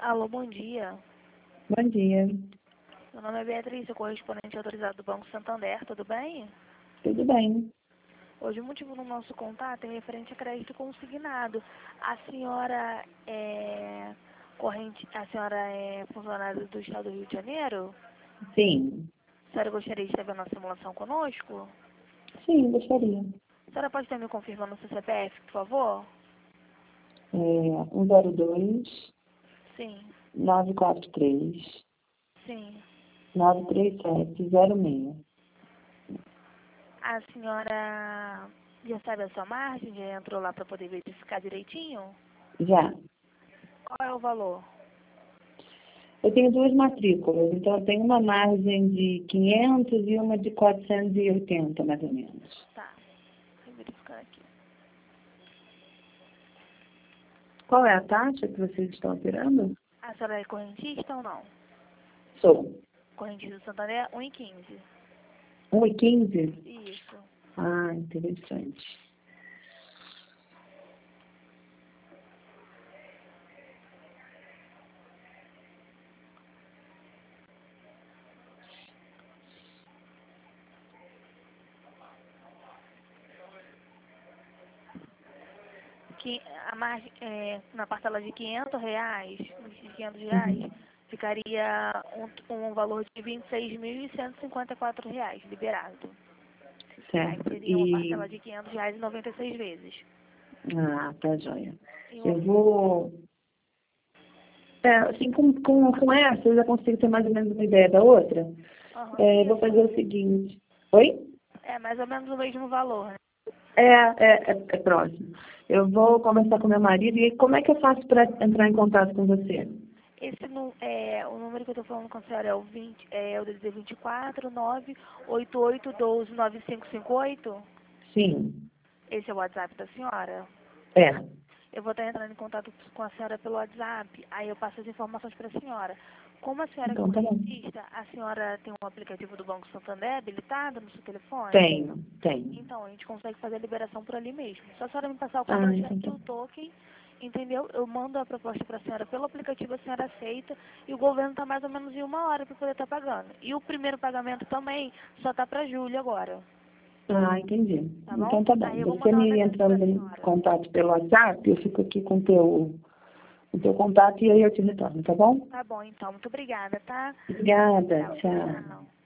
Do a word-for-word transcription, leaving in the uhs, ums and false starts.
Alô, bom dia. Bom dia. Meu nome é Beatriz, sou correspondente autorizado do Banco Santander, tudo bem? Tudo bem? Hoje o motivo do nosso contato é referente a crédito consignado. A senhora é corrente, a senhora é funcionária do Estado do Rio de Janeiro? Sim. A senhora gostaria de ter uma simulação conosco? Sim, gostaria. A senhora pode estar me confirmando o seu C P F, por favor? É um zero dois, Sim, nove quatro três, sim. nove três sete zero seis. A senhora já sabe a sua margem? Já entrou lá para poder verificar direitinho? Já. Qual é o valor? Eu tenho duas matrículas, então eu tenho uma margem de quinhentos e uma de quatrocentos e oitenta, mais ou menos. Tá, vou verificar aqui. Qual é a taxa que vocês estão operando? A senhora é correntista ou não? Sou. Correntista do Santander, um e quinze. um e quinze? Isso. Ah, interessante. Que a margem, é, na parcela de quinhentos reais, de quinhentos reais, Uhum. ficaria um, um valor de vinte e seis mil cento e cinquenta e quatro reais liberado. Aí Certo. seria uma E... parcela de quinhentos reais e noventa e seis vezes. Ah, tá joia. E Eu uma- vou... É, assim, com, com, com essa, eu já consigo ter mais ou menos uma ideia da outra. Aham, É, vou isso. fazer o seguinte. Oi? É mais ou menos o mesmo valor, né? É, é, é, é próximo. Eu vou conversar com meu marido e como é que eu faço para entrar em contato com você? Esse nu- é, o número que eu estou falando com a senhora é o vinte, é o D D D vinte e quatro, nove oito oito um dois, nove cinco cinco oito? Sim. Esse é o WhatsApp da senhora? É. Eu vou estar entrando em contato com a senhora pelo WhatsApp, aí eu passo as informações para a senhora. Como a senhora é Então tá bom. correntista, a senhora tem um aplicativo do Banco Santander habilitado no seu telefone? Tenho, tenho. Então, a gente consegue fazer a liberação por ali mesmo. Só a senhora me passar o Ah, comprovante então e tá o bom. token, entendeu? Eu mando a proposta para a senhora pelo aplicativo, a senhora aceita e o governo está mais ou menos em uma hora para poder estar pagando. E o primeiro pagamento também só está para julho agora, Ah, entendi. tá bom? Então tá bom. Aí eu vou Você mandar uma me mensagem para entrando a em senhora. contato pelo WhatsApp, eu fico aqui com o teu, o teu contato e aí eu te retorno, tá bom? Tá bom, então. Muito obrigada, tá? Obrigada. Tchau, Tchau. tchau.